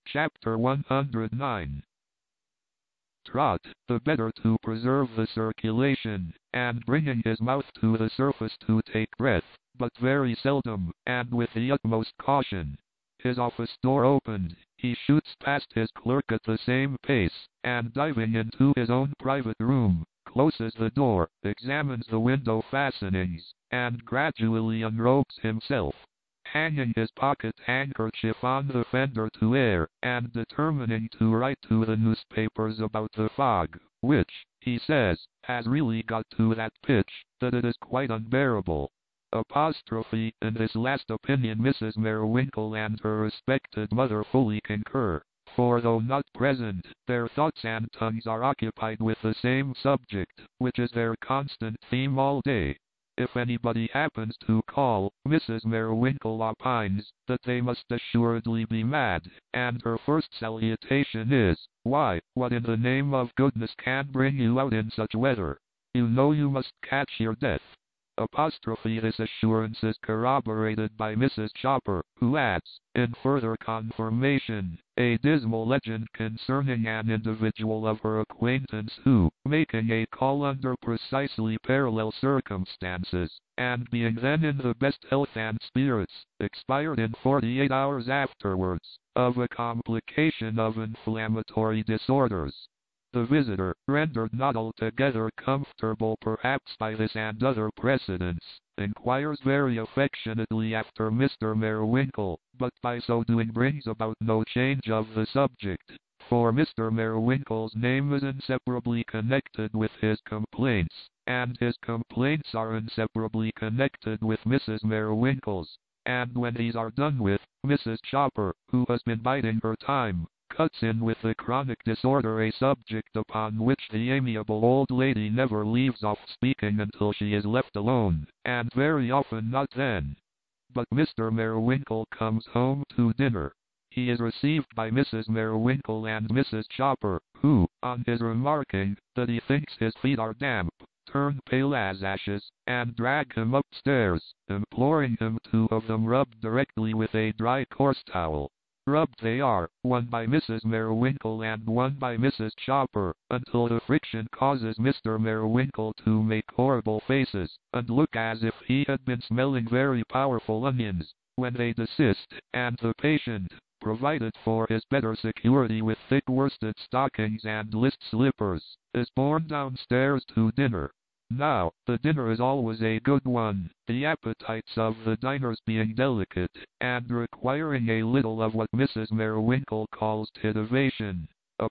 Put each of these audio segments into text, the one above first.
Chapter 109. Trot, the better to preserve the circulation, and bringing his mouth to the surface to take breath, but very seldom, and with the utmost caution. His office door opened, he shoots past his clerk at the same pace, and diving into his own private room, closes the door, examines the window fastenings, and gradually unrobes himself, hanging his pocket handkerchief on the fender to air, and determining to write to the newspapers about the fog, which, he says, has really got to that pitch, that it is quite unbearable. Apostrophe, in this last opinion Mrs. Merowinkle and her respected mother fully concur, for though not present, their thoughts and tongues are occupied with the same subject, which is their constant theme all day. If anybody happens to call, Mrs. Merowinkle opines that they must assuredly be mad, and her first salutation is, "Why, what in the name of goodness can bring you out in such weather? You know you must catch your death." This assurance is corroborated by Mrs. Chopper, who adds, in further confirmation, a dismal legend concerning an individual of her acquaintance who, making a call under precisely parallel circumstances, and being then in the best health and spirits, expired in 48 hours afterwards, of a complication of inflammatory disorders. The visitor, rendered not altogether comfortable perhaps by this and other precedents, inquires very affectionately after Mr. Merowinkle, but by so doing brings about no change of the subject, for Mr. Merowinkle's name is inseparably connected with his complaints, and his complaints are inseparably connected with Mrs. Merowinkle's, and when these are done with, Mrs. Chopper, who has been biding her time, cuts in with the chronic disorder, a subject upon which the amiable old lady never leaves off speaking until she is left alone, and very often not then. But Mr. Merowinkle comes home to dinner. He is received by Mrs. Merowinkle and Mrs. Chopper, who, on his remarking that he thinks his feet are damp, turn pale as ashes, and drag him upstairs, imploring him to have them rubbed directly with a dry coarse towel. Rubbed they are, one by Mrs. Merowinkle and one by Mrs. Chopper, until the friction causes Mr. Merowinkle to make horrible faces, and look as if he had been smelling very powerful onions, when they desist, and the patient, provided for his better security with thick worsted stockings and list slippers, is borne downstairs to dinner. Now, the dinner is always a good one, the appetites of the diners being delicate, and requiring a little of what Mrs. Merowinkle calls titivation,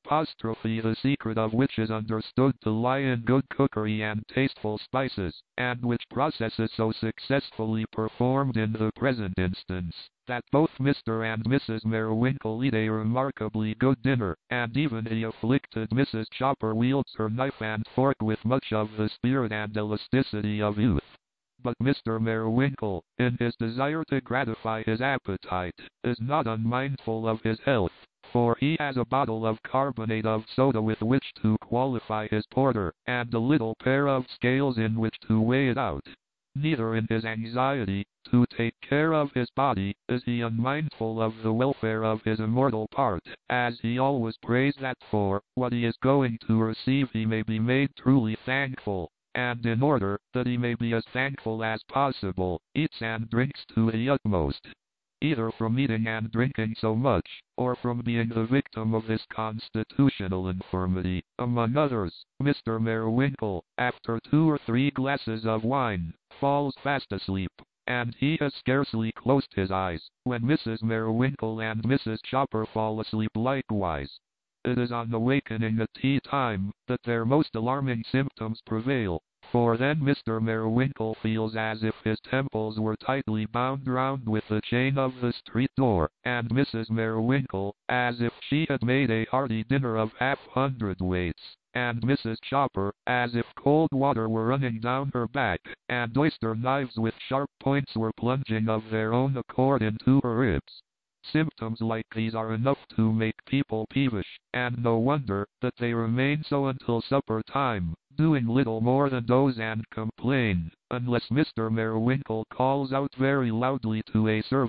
the secret of which is understood to lie in good cookery and tasteful spices, and which process is so successfully performed in the present instance, that both Mr. and Mrs. Merowinkle eat a remarkably good dinner, and even the afflicted Mrs. Chopper wields her knife and fork with much of the spirit and elasticity of youth. But Mr. Merowinkle, in his desire to gratify his appetite, is not unmindful of his health, for he has a bottle of carbonate of soda with which to qualify his porter, and a little pair of scales in which to weigh it out. Neither in his anxiety to take care of his body is he unmindful of the welfare of his immortal part, as he always prays that for what he is going to receive he may be made truly thankful, and in order that he may be as thankful as possible, eats and drinks to the utmost. Either from eating and drinking so much, or from being the victim of this constitutional infirmity, among others, Mr. Merowinkle, after 2 or 3 glasses of wine, falls fast asleep, and he has scarcely closed his eyes, when Mrs. Merowinkle and Mrs. Chopper fall asleep likewise. It is on awakening at tea time that their most alarming symptoms prevail, for then Mr. Merowinkle feels as if his temples were tightly bound round with the chain of the street door, and Mrs. Merowinkle, as if she had made a hearty dinner of 1/2 cwts, and Mrs. Chopper, as if cold water were running down her back, and oyster knives with sharp points were plunging of their own accord into her ribs. Symptoms like these are enough to make people peevish, and no wonder that they remain so until supper time, doing little more than doze and complain, unless Mr. Merowinkle calls out very loudly to a servant,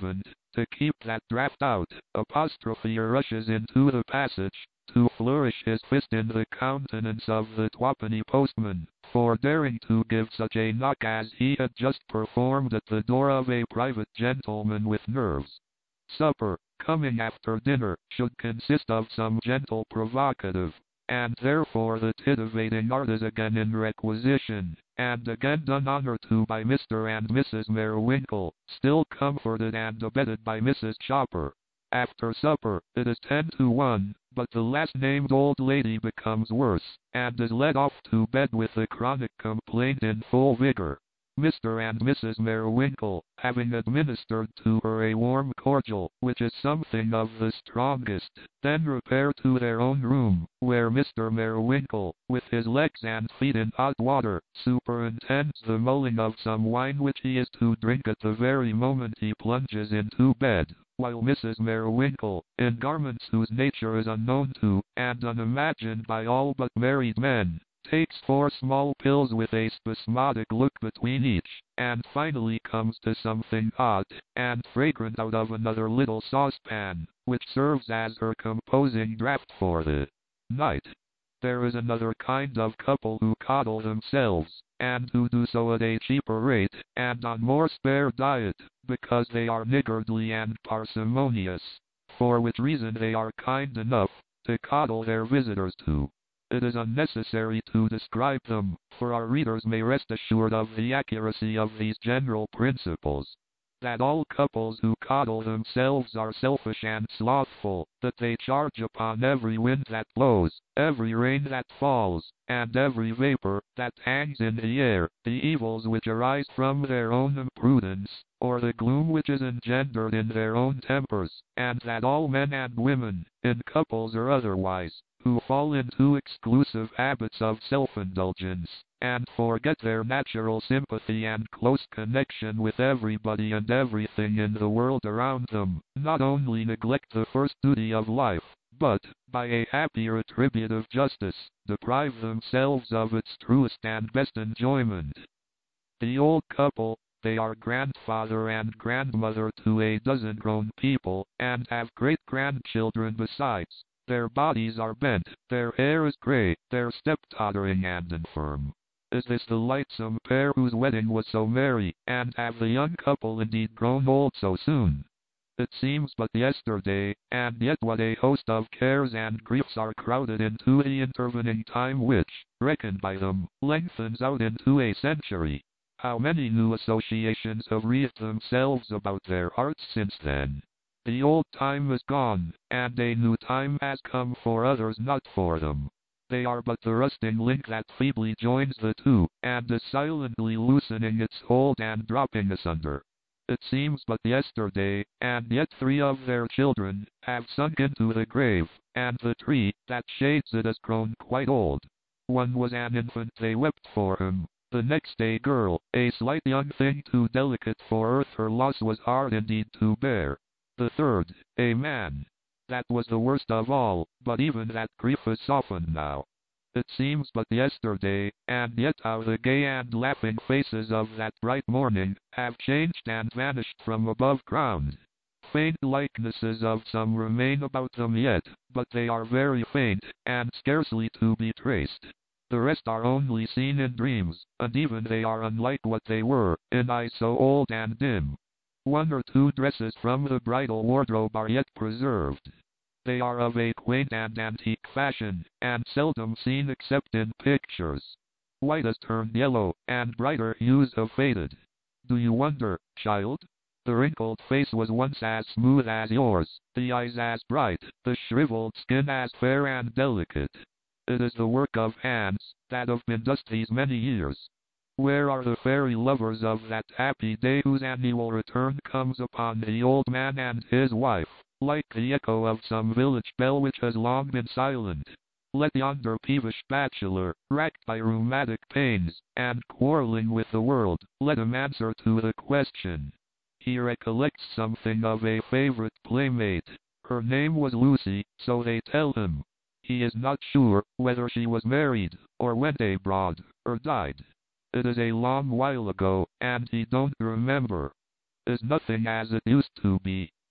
to keep that draft out, apostrophe rushes into the passage, to flourish his fist in the countenance of the twopenny postman, for daring to give such a knock as he had just performed at the door of a private gentleman with nerves. Supper, coming after dinner, should consist of some gentle provocative, and therefore the titivating art is again in requisition, and again done honor to by Mr. and Mrs. Merowinkle, still comforted and abetted by Mrs. Chopper. After supper, it is 10 to 1, but the last-named old lady becomes worse, and is led off to bed with the chronic complaint in full vigor. Mr. and Mrs. Merowinkle, having administered to her a warm cordial, which is something of the strongest, then repair to their own room, where Mr. Merowinkle, with his legs and feet in hot water, superintends the mulling of some wine which he is to drink at the very moment he plunges into bed, while Mrs. Merowinkle, in garments whose nature is unknown to, and unimagined by all but married men, takes 4 small pills with a spasmodic look between each, and finally comes to something hot and fragrant out of another little saucepan, which serves as her composing draught for the night. There is another kind of couple who coddle themselves, and who do so at a cheaper rate, and on more spare diet, because they are niggardly and parsimonious, for which reason they are kind enough to coddle their visitors too. It is unnecessary to describe them, for our readers may rest assured of the accuracy of these general principles. That all couples who coddle themselves are selfish and slothful, that they charge upon every wind that blows, every rain that falls, and every vapor that hangs in the air, the evils which arise from their own imprudence, or the gloom which is engendered in their own tempers, and that all men and women, in couples or otherwise, who fall into exclusive habits of self-indulgence, and forget their natural sympathy and close connection with everybody and everything in the world around them, not only neglect the first duty of life, but, by a happy retributive justice, deprive themselves of its truest and best enjoyment. The old couple, they are grandfather and grandmother to a dozen grown people, and have great-grandchildren besides. Their bodies are bent, their hair is grey, their step tottering and infirm. Is this the lightsome pair whose wedding was so merry, and have the young couple indeed grown old so soon? It seems but yesterday, and yet what a host of cares and griefs are crowded into the intervening time which, reckoned by them, lengthens out into a century. How many new associations have wreathed themselves about their hearts since then? The old time is gone, and a new time has come for others not for them. They are but the rusting link that feebly joins the two, and is silently loosening its hold and dropping asunder. It seems but yesterday, and yet 3 of their children have sunk into the grave, and the tree that shades it has grown quite old. One was an infant, they wept for him. The next a girl, a slight young thing too delicate for earth, her loss was hard indeed to bear. The third, a man. That was the worst of all, but even that grief is softened now. It seems but yesterday, and yet how the gay and laughing faces of that bright morning have changed and vanished from above ground. Faint likenesses of some remain about them yet, but they are very faint, and scarcely to be traced. The rest are only seen in dreams, and even they are unlike what they were, in eyes so old and dim. 1 or 2 dresses from the bridal wardrobe are yet preserved. They are of a quaint and antique fashion, and seldom seen except in pictures. White has turned yellow, and brighter hues have faded. Do you wonder, child? The wrinkled face was once as smooth as yours, the eyes as bright, the shriveled skin as fair and delicate. It is the work of hands that have been thus these many years. Where are the fairy lovers of that happy day whose annual return comes upon the old man and his wife, like the echo of some village bell which has long been silent? Let yonder peevish bachelor, racked by rheumatic pains, and quarreling with the world, let him answer to the question. He recollects something of a favorite playmate. Her name was Lucy, so they tell him. He is not sure whether she was married, or went abroad, or died. It is a long while ago, and he don't remember. Is nothing as it used to be.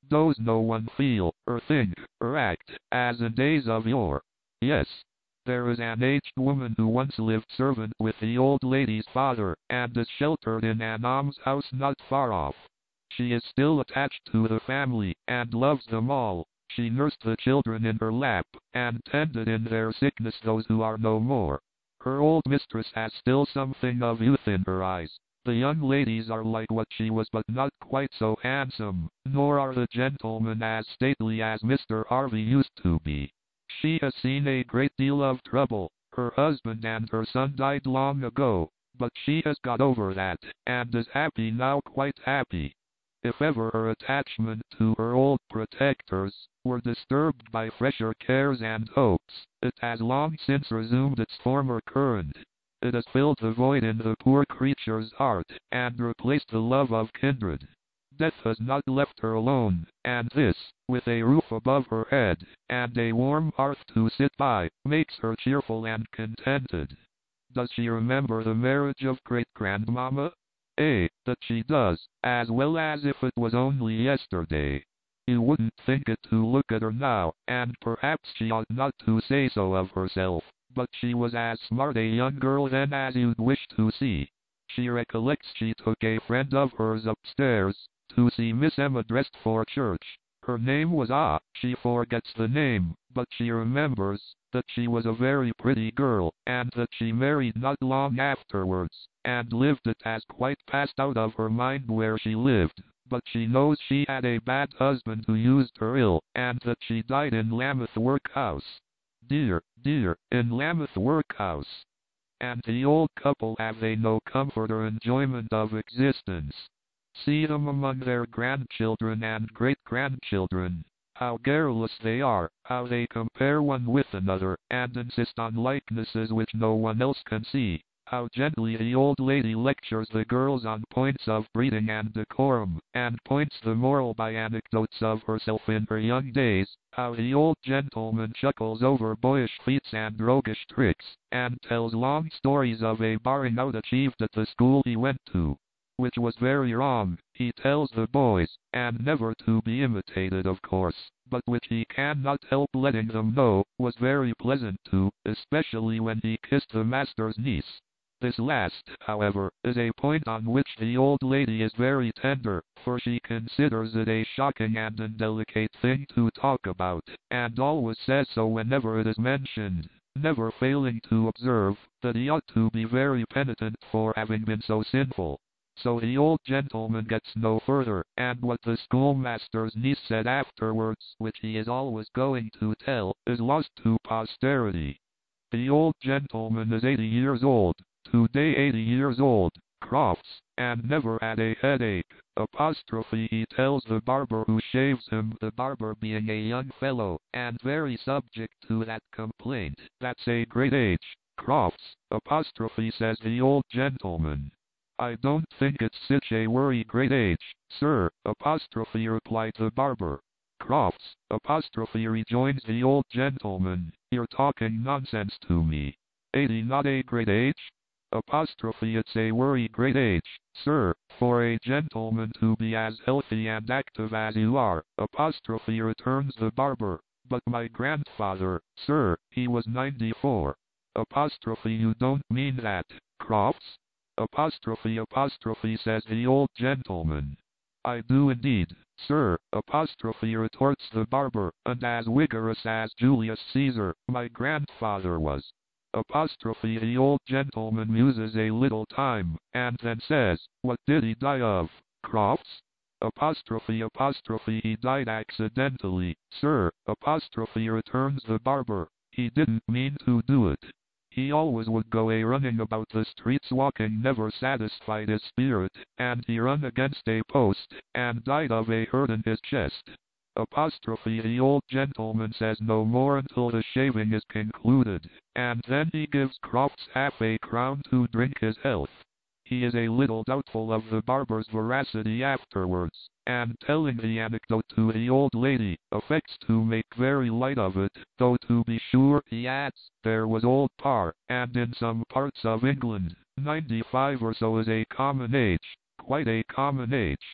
Does no one feel, or think, or act, as in days of yore? Yes. There is an aged woman who once lived servant with the old lady's father, and is sheltered in an almshouse not far off. She is still attached to the family, and loves them all. She nursed the children in her lap, and tended in their sickness those who are no more. Her old mistress has still something of youth in her eyes. The young ladies are like what she was, but not quite so handsome, nor are the gentlemen as stately as Mr. Harvey used to be. She has seen a great deal of trouble. Her husband and her son died long ago, but she has got over that, and is happy now, quite happy. If ever her attachment to her old protectors were disturbed by fresher cares and hopes, it has long since resumed its former current. It has filled the void in the poor creature's heart, and replaced the love of kindred. Death has not left her alone, and this, with a roof above her head, and a warm hearth to sit by, makes her cheerful and contented. Does she remember the marriage of great-grandmama? That she does, as well as if it was only yesterday. You wouldn't think it to look at her now, and perhaps she ought not to say so of herself, but she was as smart a young girl then as you'd wish to see. She recollects she took a friend of hers upstairs, to see Miss Emma dressed for church. Her name was she forgets the name, but she remembers that she was a very pretty girl, and that she married not long afterwards, and lived. It has quite passed out of her mind where she lived, but she knows she had a bad husband who used her ill, and that she died in Lambeth Workhouse. Dear, in Lambeth Workhouse. And the old couple, have they no comfort or enjoyment of existence? See them among their grandchildren and great-grandchildren. How garrulous they are, how they compare one with another, and insist on likenesses which no one else can see. How gently the old lady lectures the girls on points of breeding and decorum, and points the moral by anecdotes of herself in her young days. How the old gentleman chuckles over boyish feats and roguish tricks, and tells long stories of a barring out achieved at the school he went to, which was very wrong, he tells the boys, and never to be imitated of course, but which he cannot help letting them know, was very pleasant too, especially when he kissed the master's niece. This last, however, is a point on which the old lady is very tender, for she considers it a shocking and indelicate thing to talk about, and always says so whenever it is mentioned, never failing to observe that he ought to be very penitent for having been so sinful. So the old gentleman gets no further, and what the schoolmaster's niece said afterwards, which he is always going to tell, is lost to posterity. The old gentleman is 80 years old, today 80 years old, Crofts, and never had a headache, he tells the barber who shaves him, the barber being a young fellow, and very subject to that complaint. That's a great age, Crofts, says the old gentleman. I don't think it's such a worry great age, sir, replied the barber. Crofts, rejoins the old gentleman, you're talking nonsense to me. 80 not a great age? It's a worry great age, sir, for a gentleman to be as healthy and active as you are, returns the barber. But my grandfather, sir, he was 94. You don't mean that, Crofts? Says the old gentleman. I do indeed, sir, retorts the barber, and as vigorous as Julius Caesar, my grandfather was. The old gentleman muses a little time, and then says, what did he die of, Crofts? He died accidentally, sir, returns the barber. He didn't mean to do it. He always would go a-running about the streets walking, never satisfied his spirit, and he run against a post, and died of a hurt in his chest. The old gentleman says no more until the shaving is concluded, and then he gives Crofts half a crown to drink his health. He is a little doubtful of the barber's veracity afterwards, and telling the anecdote to the old lady, affects to make very light of it, though to be sure, he adds, there was old Parr, and in some parts of England, 95 or so is a common age, quite a common age.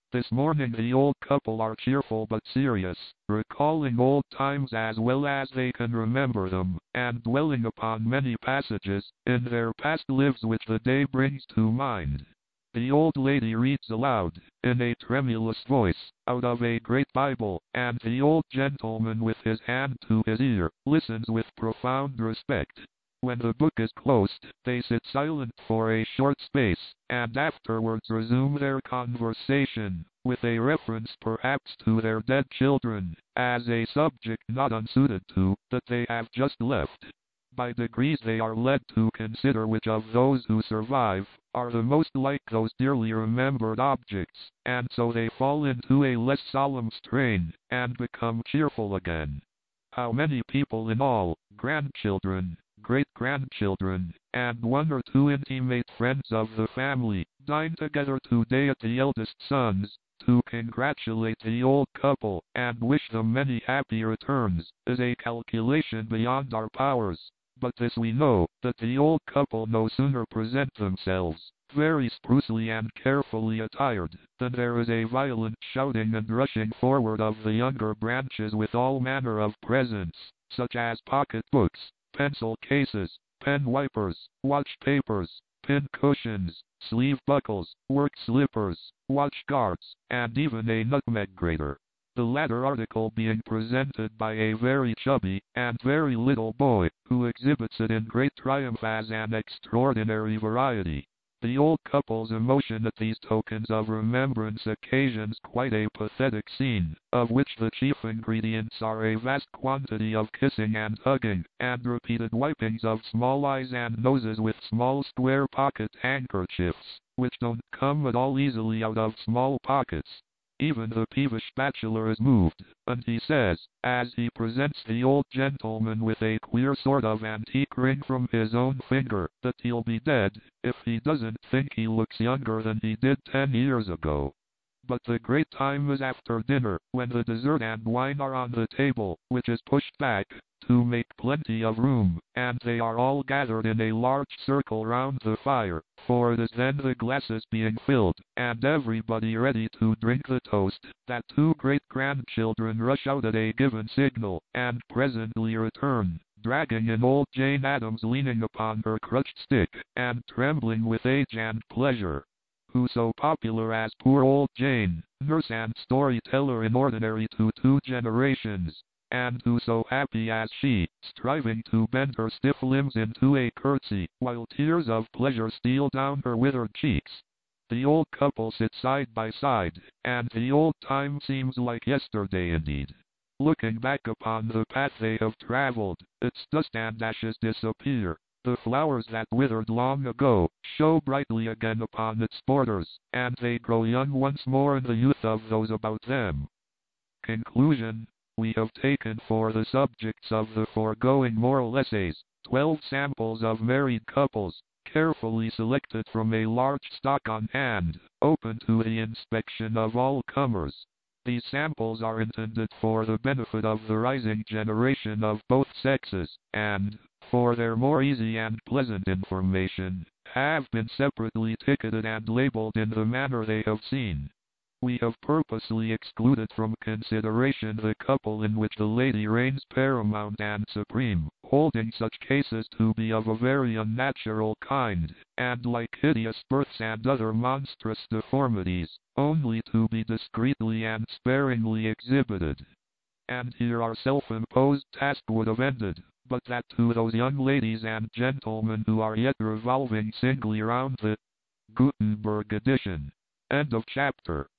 This morning the old couple are cheerful but serious, recalling old times as well as they can remember them, and dwelling upon many passages in their past lives which the day brings to mind. The old lady reads aloud, in a tremulous voice, out of a great Bible, and the old gentleman with his hand to his ear, listens with profound respect. When the book is closed, they sit silent for a short space, and afterwards resume their conversation, with a reference perhaps to their dead children, as a subject not unsuited to that they have just left. By degrees they are led to consider which of those who survive are the most like those dearly remembered objects, and so they fall into a less solemn strain, and become cheerful again. How many people in all, grandchildren, great-grandchildren, and one or two intimate friends of the family, dine together today at the eldest son's, to congratulate the old couple, and wish them many happy returns, is a calculation beyond our powers. But this we know, that the old couple no sooner present themselves, very sprucely and carefully attired, than there is a violent shouting and rushing forward of the younger branches with all manner of presents, such as pocket books, pencil cases, pen wipers, watch papers, pin cushions, sleeve buckles, work slippers, watch guards, and even a nutmeg grater. The latter article being presented by a very chubby and very little boy, who exhibits it in great triumph as an extraordinary variety. The old couple's emotion at these tokens of remembrance occasions quite a pathetic scene, of which the chief ingredients are a vast quantity of kissing and hugging, and repeated wipings of small eyes and noses with small square pocket handkerchiefs, which don't come at all easily out of small pockets. Even the peevish bachelor is moved, and he says, as he presents the old gentleman with a queer sort of antique ring from his own finger, that he'll be dead if he doesn't think he looks younger than he did 10 years ago. But the great time is after dinner, when the dessert and wine are on the table, which is pushed back, to make plenty of room, and they are all gathered in a large circle round the fire, for it is then the glasses being filled, and everybody ready to drink the toast, that two great-grandchildren rush out at a given signal, and presently return, dragging in old Jane Addams leaning upon her crutched stick, and trembling with age and pleasure. Who so popular as poor old Jane, nurse and storyteller in ordinary to 2 generations, and who so happy as she, striving to bend her stiff limbs into a curtsy, while tears of pleasure steal down her withered cheeks. The old couple sit side by side, and the old time seems like yesterday indeed. Looking back upon the path they have traveled, its dust and ashes disappear. The flowers that withered long ago show brightly again upon its borders, and they grow young once more in the youth of those about them. Conclusion. We have taken for the subjects of the foregoing moral essays 12 samples of married couples, carefully selected from a large stock on hand, open to the inspection of all comers. These samples are intended for the benefit of the rising generation of both sexes, and, for their more easy and pleasant information, have been separately ticketed and labeled in the manner they have seen. We have purposely excluded from consideration the couple in which the lady reigns paramount and supreme, holding such cases to be of a very unnatural kind, and like hideous births and other monstrous deformities, only to be discreetly and sparingly exhibited. And here our self-imposed task would have ended, but that to those young ladies and gentlemen who are yet revolving singly round the Gutenberg edition. End of chapter.